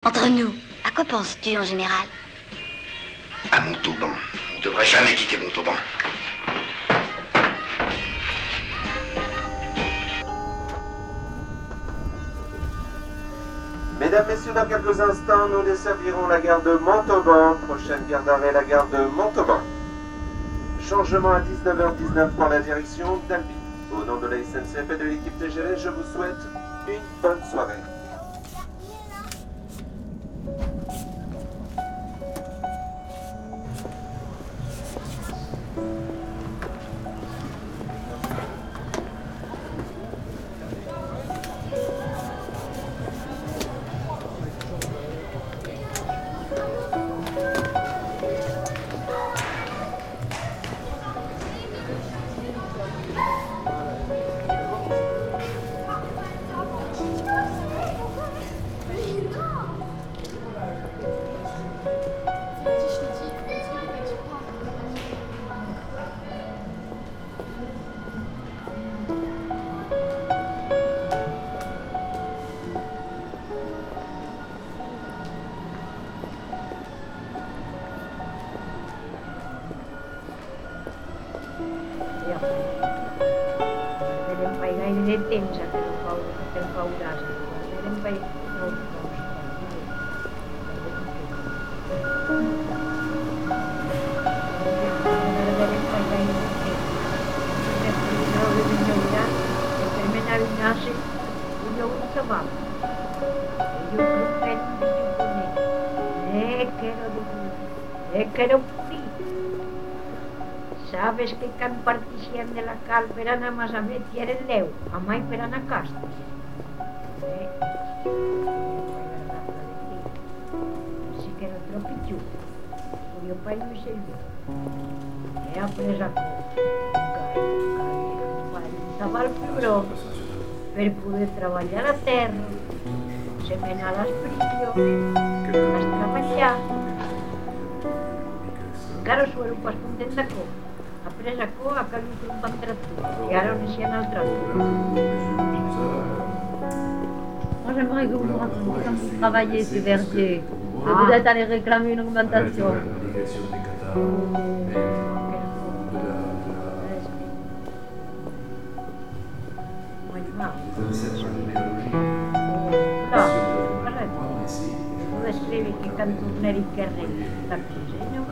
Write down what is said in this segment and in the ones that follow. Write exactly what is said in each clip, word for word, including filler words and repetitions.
Entre nous, à quoi penses-tu en général? À Montauban. On ne devrait jamais quitter Montauban. Mesdames, Messieurs, dans quelques instants, nous desservirons la gare de Montauban. Prochaine gare d'arrêt, la gare de Montauban. Changement à dix-neuf heures dix-neuf pour la direction d'Albi. Au nom de la S N C F et de l'équipe T G V, je vous souhaite une bonne soirée. de temps a que no te'n veuràs. Eren vaig molt bons. É que era un purit. Sabes que can particien de la cal per anar a Masamet i eren deu, a mai per anar a Castres. Eh? Sí que era trop pitjor. El pai no hi servia. He après a calentava el fibró per poder treballar a terra, semenar l'esprió, es treballar. Encara s'ho era pas content de com. Après a co, a cal un bon tractor. I ara on eixien el tractor. Moi j'aimerais que vous me racontiez quand vous travaillez ce verger. Ah. Vous êtes allé réclamer une augmentation. Ho descrivi que can torneri carrer la cosina,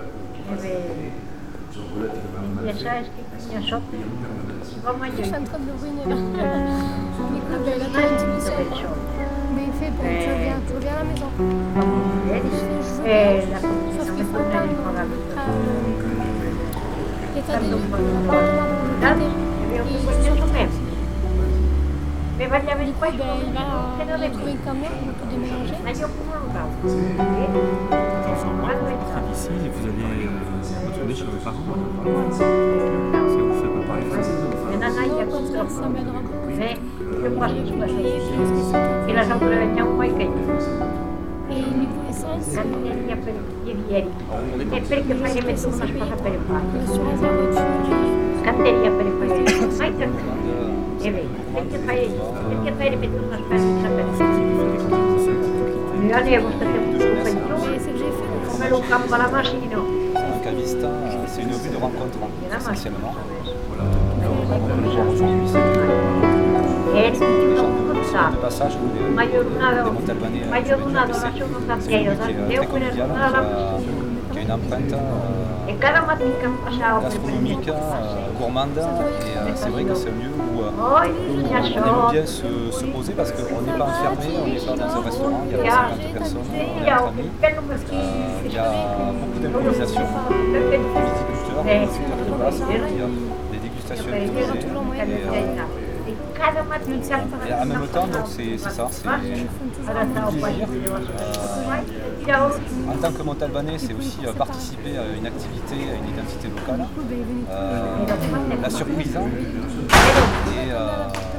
e això és que conya sota, si va mai Je suis en train de ruiner la l'écoute de la transmission. Mais il fait bon, tu reviens, tu reviens à la maison. Eh, la cosina me torneri pagant. Et t'as des appartements Veo que conya sopem. Me va llevar el país, il va trouver un camion pour déménager. allò com el rau. Ici, vous allez euh, retourner chez vos parents. Ça vous fait pas pareil. Au contraire, ça m'aidera beaucoup. Eh, jo passo les coses. I les autores un mai que Et niveau essence, Candelia per gli ieri. E perché fai mettere una spasa per il fare? l'assurance de la voiture. Candelia per fare. Mai tanto. E vedi, perché fai perché fai mettere una spasa per il fare? Io avevo stato un po' Et c'est que j'ai fait. come lo campo alla macchina. Un caviste, c'est une rue de rencontre, essentiellement. On le voit aujourd'hui, c'est E ti de contato. passage où les, Ma io non les avevo, Montalbanais ma io non avevo lasciato un tastiero, qui est devo très quella convivial, tornare alla qui a, macchina. qui a une empreinte euh, E cada mattina passavo per gastronomique, euh, gourmande, et euh, c'est vrai que c'est un lieu où euh, Poi on bisogna aime bien se, se poser parce qu'on n'est pas enfermé, on n'est pas dans un restaurant, il y a cinquante personnes, on est en famille, euh, il y a beaucoup d'improvisation, des viticulteurs, des producteurs de glace, il y a des dégustations improvisées, et, euh, et en même temps, donc c'est c'est ça, c'est beaucoup de plaisir. Euh, en tant que Montalbanais, c'est aussi euh, participer à une activité, à une identité locale, euh, la surprise, et euh,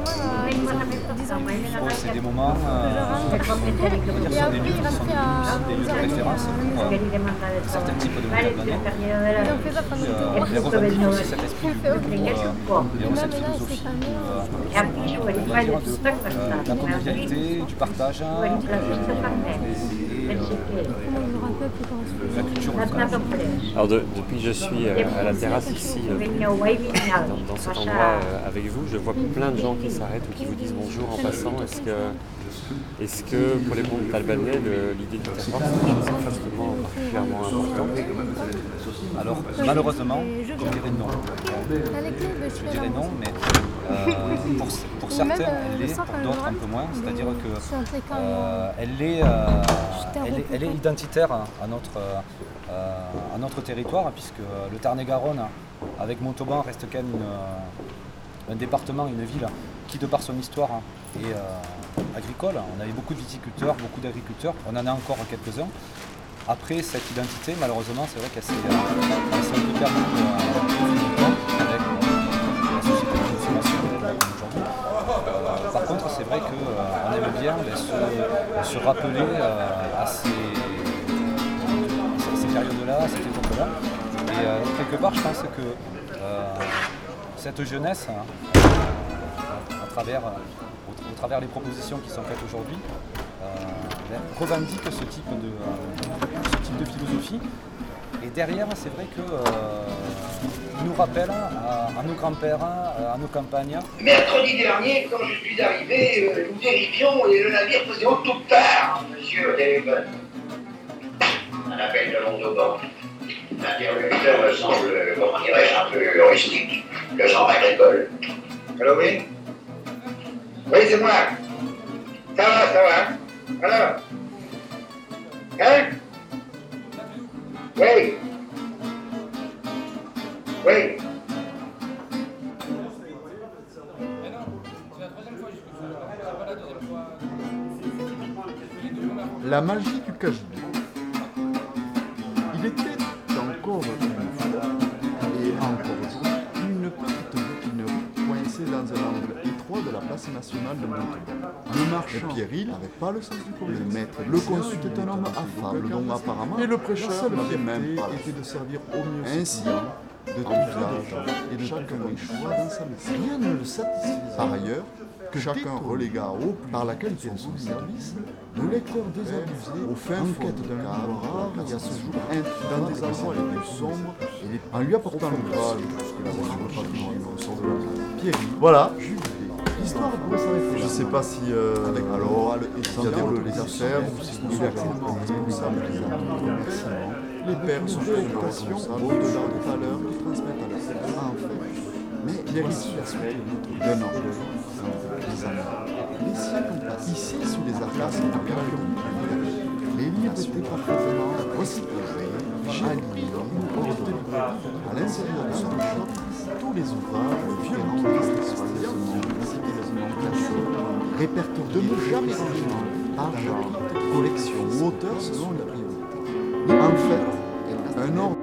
bon, c'est des moments, euh, on va dire que sont des lieux qui sont aussi des lieux de référence pour euh, certains types de Montalbanais. Euh, les revendiquent aussi cet esprit du groupe, euh, et ont cette philosophie de, euh, on va dire de, euh, de la convivialité, du partage, et Comment je me rappelle plus comment La culture locale. Alors de- depuis que je suis euh, à la terrasse ici, euh, dans, dans cet endroit euh, avec vous, je vois plein de gens qui s'arrêtent ou qui vous disent bonjour en passant. Est-ce que, est-ce que pour les monts d'Albanais, le- l'idée du terroir, c'est quelque chose de particulièrement, particulièrement important? Alors malheureusement, je dirais non. Je dirais non, mais euh, pour, pour certains, elle l'est, pour d'autres un peu moins. C'est-à-dire que euh, elle, est, euh, elle, est, elle est identitaire à notre, euh, à notre territoire, puisque le Tarn-et-Garonne, avec Montauban, reste quand même une, un département, une ville qui, de par son histoire, est euh, agricole. On avait beaucoup de viticulteurs, beaucoup d'agriculteurs, on en a encore quelques-uns. Après, cette identité, malheureusement, c'est vrai qu'elle s'est euh, un peu perdue euh, avec euh, la société de consommation aujourd'hui. Euh, par contre, c'est vrai qu'on euh, aime bien ben, se, se rappeler euh, à ces, ces périodes-là, à cette époque-là. Et euh, quelque part, je pense que euh, cette jeunesse, hein, à travers, au, au travers les propositions qui sont faites aujourd'hui, euh, ben, revendique ce type de, euh, ce type de philosophie. Et derrière, c'est vrai que euh, nous rappelle à, à nos grands-pères, à nos campagnes. Mercredi dernier, quand je suis arrivé, euh, nous vérifions et le navire faisait haute toute tard, monsieur au téléphone. Un appel de Montauban. L'interlocuteur me semble, comment dirais-je, un peu rustique. Le champ agricole. Allô, oui? Oui, c'est moi. Ça va, ça va. Alors? Hein? Oui. Oui. La magie du cagibi. Il était encore une fois, et encore aujourd'hui, une petite bouquinerie coincée dans un angle étroit de la place nationale de Montauban. Le marchand Pierril n'avait pas le sens du commerce. Le maître, le consul était un homme affable, dont apparemment, et le prêcheur n'avait même pas était de servir au mieux ainsi de tout âge et de chacun des choix dans sa maison. Rien ne le satisfaisait. Par ailleurs, que chacun relégua au plus par la qualité de son service, le lecteur désabusé aux fins quête d'un livre rare et à ce jour dans des endroits les plus sombres, et les... en lui apportant l'ouvrage que la voiture de patrimoine au sort de la Pierre. Voilà, l'histoire pourrait s'arrêter. Je ne sais pas si euh, avec alors il y a des les affaires ou si nous sommes responsables des remerciements. Les pères sont responsables au-delà des valeurs qu'ils transmettent à leurs enfants. Mais l'héritage d'un orgueil, des amis. Les siècles ont passé. Ici, sous les atlas de Pierre, les livres étaient parfaitement recyclés, alignés, ordonnés. À l'intérieur de son champ, tous les ouvrages différents soigneusement, méticuleusement classés, répertoriés de ne jamais rangement, par genre, collection ou auteur selon la priorité. En fait, un ordre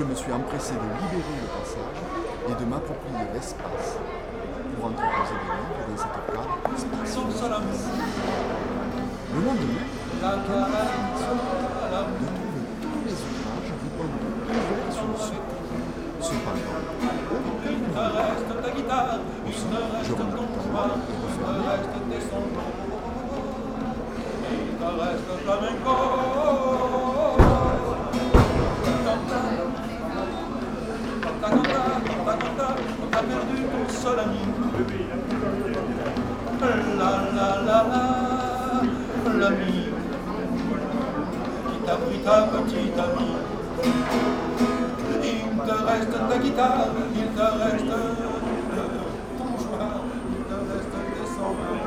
je me suis empressé de libérer le passage et de m'approprier l'espace pour entreposer des livres dans cette cave spacieuse. Le lendemain, quelle définition de trouver tous les ouvrages répondant ouverts sur le sol. Cependant, aucun n'ouvert. Au sol, je remarque ta main et refermée. T'as perdu ton seul ami. La la la la, l'ami qui t'a pris ta petite amie. Il te reste ta guitare, il te reste ton joie, il te reste tes sanglots.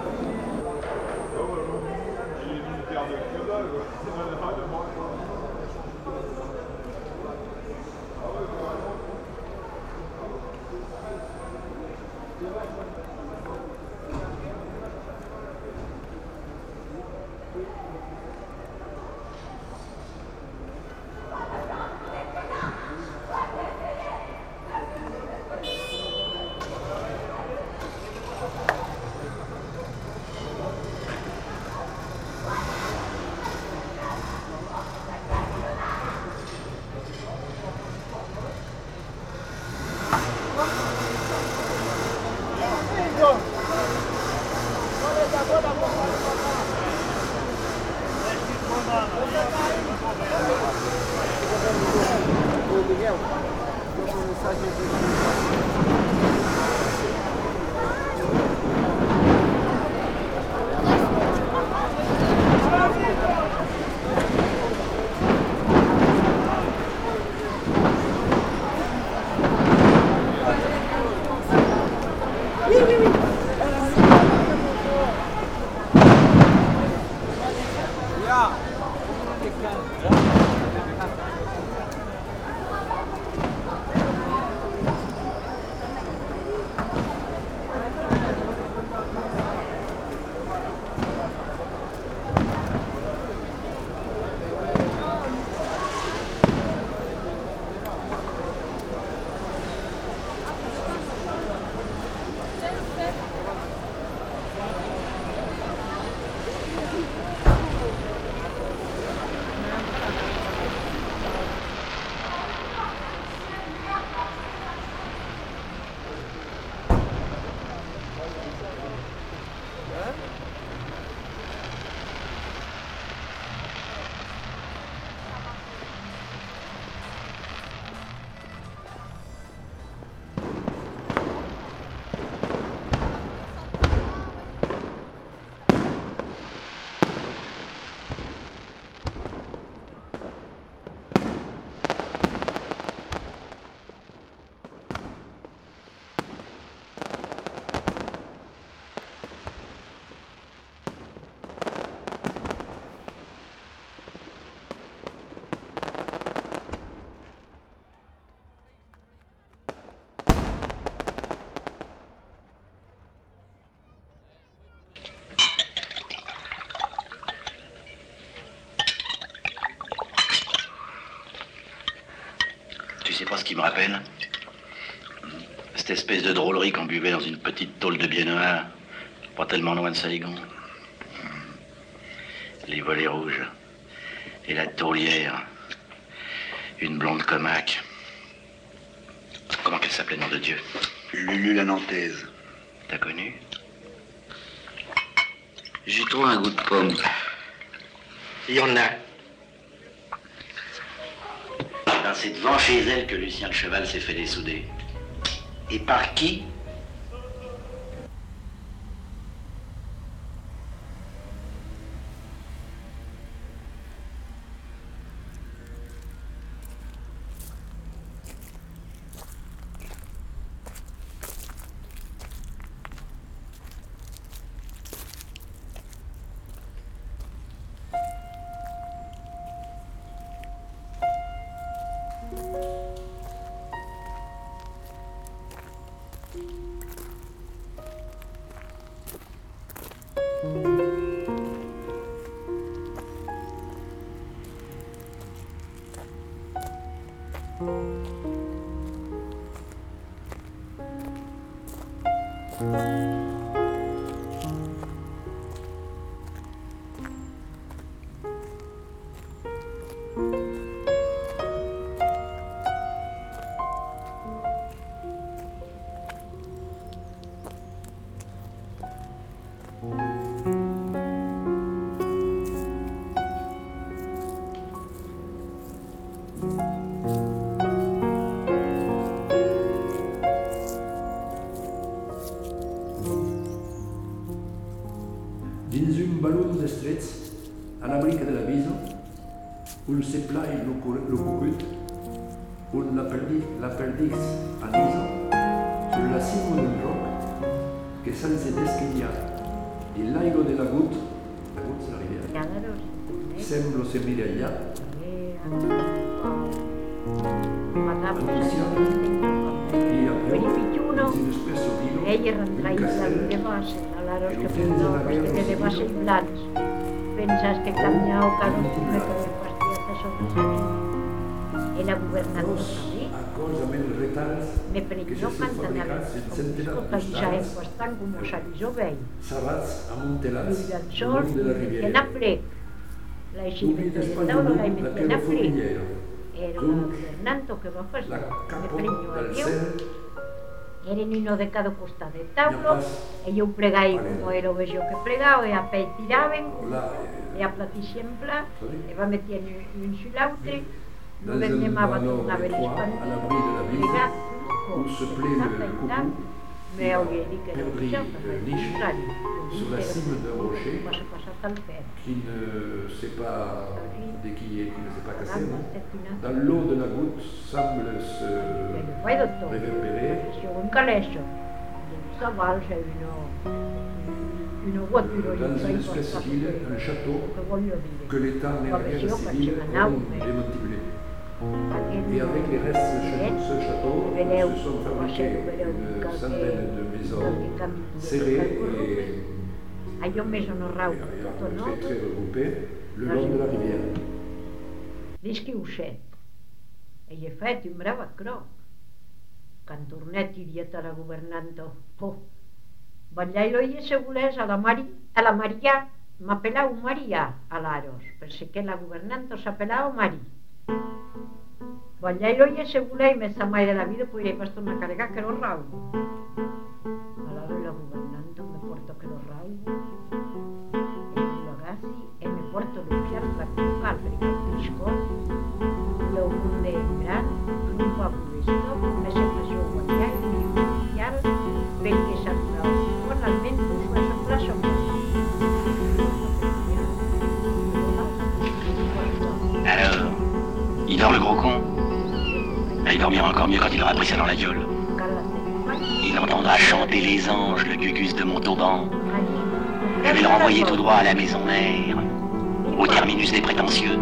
Tu sais pas ce qui me rappelle? Cette espèce de drôlerie qu'on buvait dans une petite tôle de biennois, pas tellement loin de Saigon. Les volets rouges et la taulière, une blonde comaque. Comment qu'elle s'appelait, nom de Dieu? Lulu la Nantaise. T'as connu? J'ai trouvé un goût de pomme. Il y en a. C'est devant chez elle que Lucien le Cheval s'est fait dessouder. Et par qui? Dins un balon estrets, a la brica de la visa, un se plai lo cucut, un la perdix, la perdix anisa, sur la cima d'un roc, que sense desquillar, i l'aigua de la goutte, la goutte de la riviera, sembla se mirallar, i a preu, dins un espesso vino, un castell, Claro, que no, pues que de base y blans. Pensas que cambiado cada uno que me fastidias sobre el la gobernadora ¿sí? Me prendó pantanal, que ya es bastante como salió bien. Y el sol, que la plec, la hicimenta de tauro, la metí en la plec. Era un gobernante que va a hacer, me prendó a Dios. Eren uno de cada costat de taula, e jo pregai como era o vexo que pregao, e a pé tiraven, e a platixi en pla, e va metien un xulautre, no vendemava tornava l'espantil, pregat, me hauria dit que era un joc, sur la cime d'un rocher qui ne sait pas de qui est, qui ne sait pas casser, dans l'eau de la goutte semble se réverbérer. Dans une espèce d'île, un château que l'État et la guerre civile ont démantibulé. Et avec les restes de ce château, se sont fabriquées une centaine de maisons serrées et très très regroupées le long de la rivière. Visqui Uixet. Ell he fet un brava croc. Can Tornet i dieta la governanto. Po. Batllailo i se volés a la Mari, a la Maria, m'apellau Maria a l'Aros, per si que la governanto s'apellau Mari. Batllailo i se volé i messa mai de la vida poi he pasto una carga que lo rau. A l'Aros la governanto me porto que lo rau. E lo agassi e me porto l'uffiar la cucal perché il pisco lo munde gran, un po' questo, me se faccio guardare mi uffiar perché s'arrau. Almenys ho sopla sobre. Alors, il dort le gros con? Il dormira encore mieux quand il aura pris ça dans la gueule. Il entendra chanter les anges, le gugus de Montauban. Je vais le renvoyer tout droit à la maison mère, au terminus des prétentieux.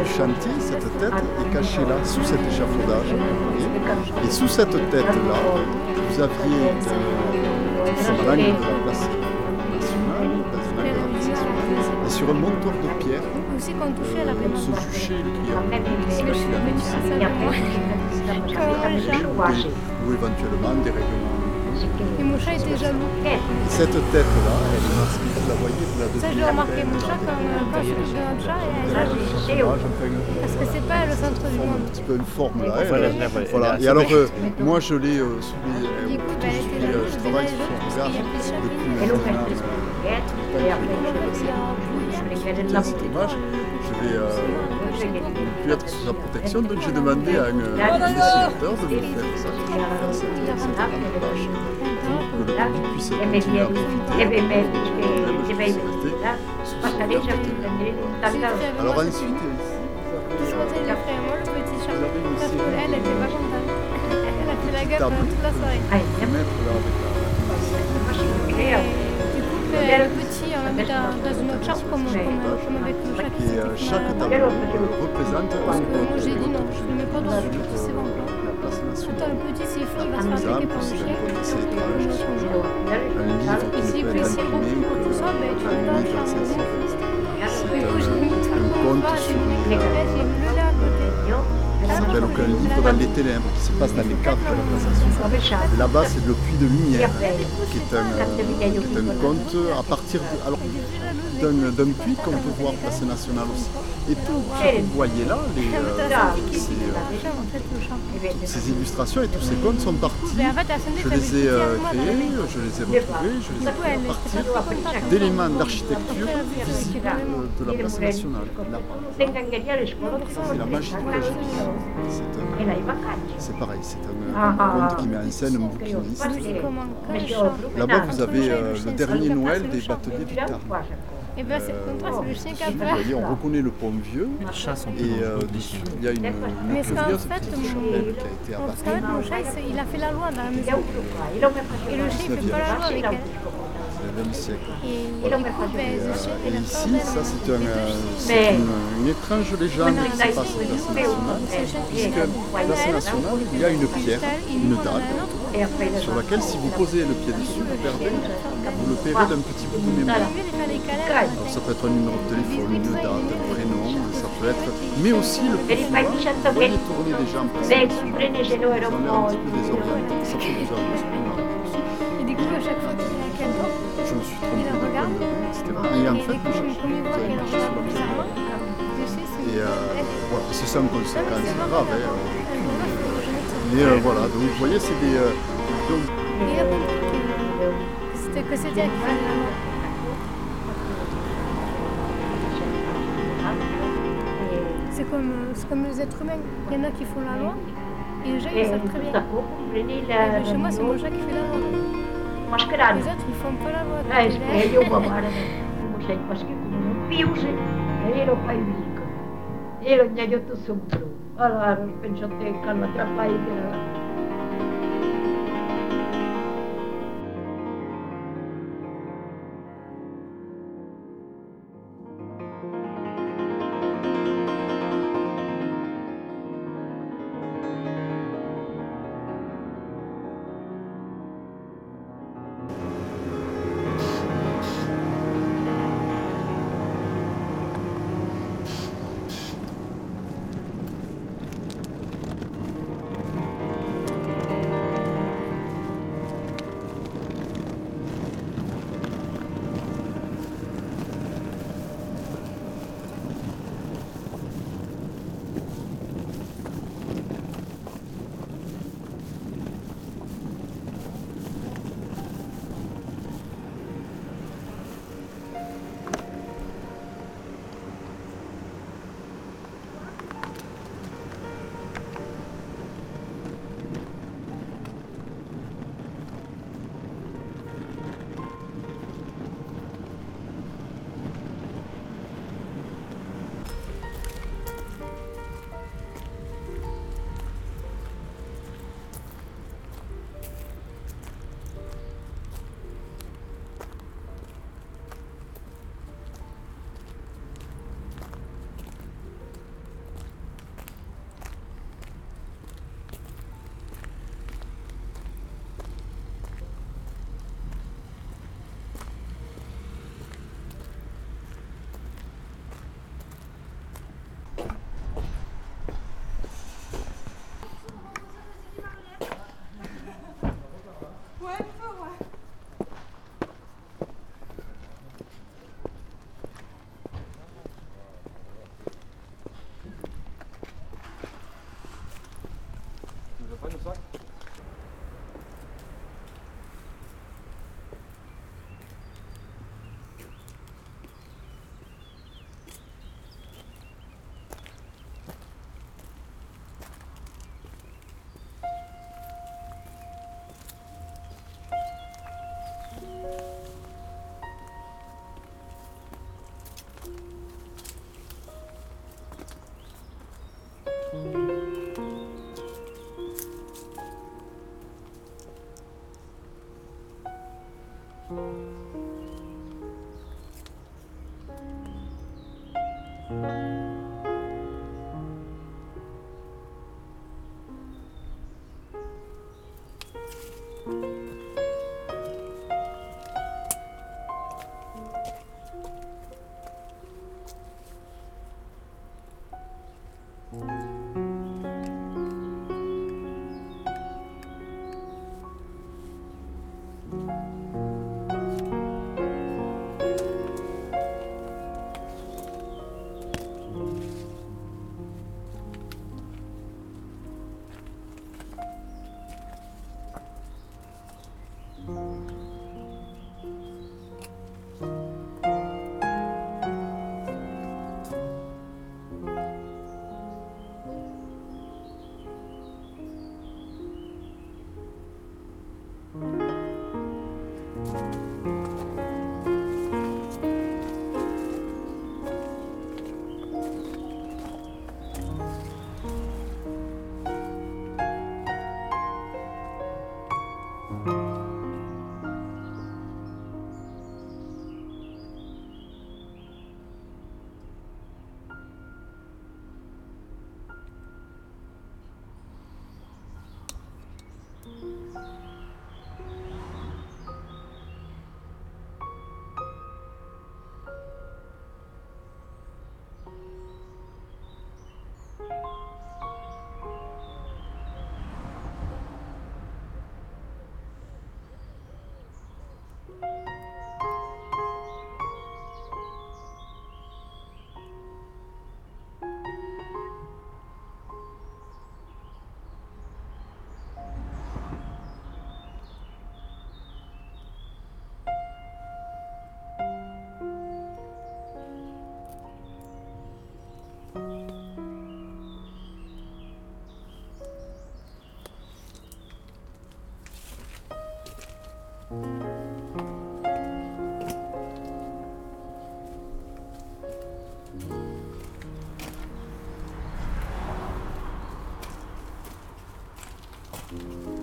chantier, cette tête est cachée là, sous cet échafaudage. Et sous cette tête-là, vous aviez de, c'est l'angle de la place nationale, dans une agglomération, et sur un monteur de pierre, Aussi qu'on touchait à la on se juchait le client. Ou éventuellement des règlements. Et mon chat était jaloux. Et cette tête-là, elle est masquée, vous la voyez, vous la devinez. Ça, je l'ai remarqué, mon chat, quand, quand je touche un chat, elle est jaloux. Parce que c'est pas le centre du monde. Un petit peu une forme là. Voilà, elle, je la vois, voilà. elle est Et alors, assez euh, moi je l'ai euh, sous les. Euh, Écoute, plutôt elle sous était les, euh, jalouse, je travaille déjà, sur parce le qu'il y a plus de chats. depuis Elle un ouvre an. C'est dommage. Je vais euh, je ne plus être sous sa protection, donc j'ai demandé à un, un dessinateur de me faire ça. Je vais faire cette, cette page pour que le public puisse continuer à profiter. Alors ensuite, Je sentais le frère, moi le petit chat. Parce qu'elle, elle était pas contente. Elle a fait la gueule pendant toute la soirée. Du coup, le petit, on l'a mis dans, dans une autre chambre comme, comme, comme avec le chat qui Et euh, chaque tableau représente un Parce que moi conte j'ai dit non, de je ne le mets pas dessus, tout c'est bon. Attends, le petit c'est fou, il va se faire attaquer par le chien. C'est étrange, un livre Et qui s'il peut fait être si bon imprimé pour tout ça, ben tu comme mets dans un le livre chambre. accessible. Du coup, j'ai mis tout le Un conte j'ai sur mis le les, lait, j'ai mis le lait à côté. ça s'appelle donc un livre dans les ténèbres qui se passe dans les caves de la place nationale. Et là-bas, c'est le Puits de Lumière, qui est un, euh, qui est un conte à partir de, alors, d'un, d'un puits qu'on peut voir place nationale aussi. Et tout ce que vous voyez là, les, euh, ces, euh, toutes ces illustrations et tous ces contes sont partis. Je les ai euh, créés, je les ai retrouvés, je les ai créés à partir d'éléments d'architecture visibles de la place nationale. Là. C'est la magie de la Génie. C'est pareil, c'est un, un conte qui met en scène un bouquiniste. Là-bas, vous avez euh, le dernier Noël des bateliers du Tarn. Et bien c'est comme toi, c'est le chien qui a Vous peur. voyez, on reconnaît le pont vieux. Et euh, dessus, il y a une, une Mais ce qu'en curieuse fait, petite mon, chapelle qui a été en abattue. fait, mon chat, il, il a fait la loi dans la maison. Et le chien, il fait pas la loi avec elle. C'est le vingtième siècle. Et du coup, ben, ce chien, Et il a peur ici, d'elle. ça c'est un, euh, c'est une, une étrange légende qui se passe à Place Nationale, puisque Place Nationale, il y a une pierre, une dalle, sur laquelle si vous posez le pied dessus, vous perdez, vous le paierez d'un petit bout de mémoire. Alors ça peut être un numéro de téléphone, une date, un prénom, ça peut être, mais aussi le plus souvent, vous voyez tourner des gens en Place Nationale, ils ont l'air un petit peu désorientés, ça peut vous arriver. Et du coup, à chaque fois qu'il y a quelqu'un, Je me suis trompé il de regarde. point de vue, et cetera. Et en fait, Et je dès qu'on voit qu'elle marché sur la regarde pierre. bizarrement, je sais, c'est Et euh, voilà, c'est sans conséquence grave. Hein. Et Mais euh, voilà, donc vous voyez, c'est des. Euh, donc, il a compris que c'était que c'était elle qui faisait la loi. C'est comme, c'est comme les êtres humains. Il y en a qui font la loi et les gens ils savent très bien. Et ben, chez moi, c'est mon chat qui fait la loi. Les autres, ils font pas la loi. Eh, io guarda, non sei quasi come più se e lo fai vico. E lo gnagno tu subito. Allora, penso a te con la trappai che era. Thank you.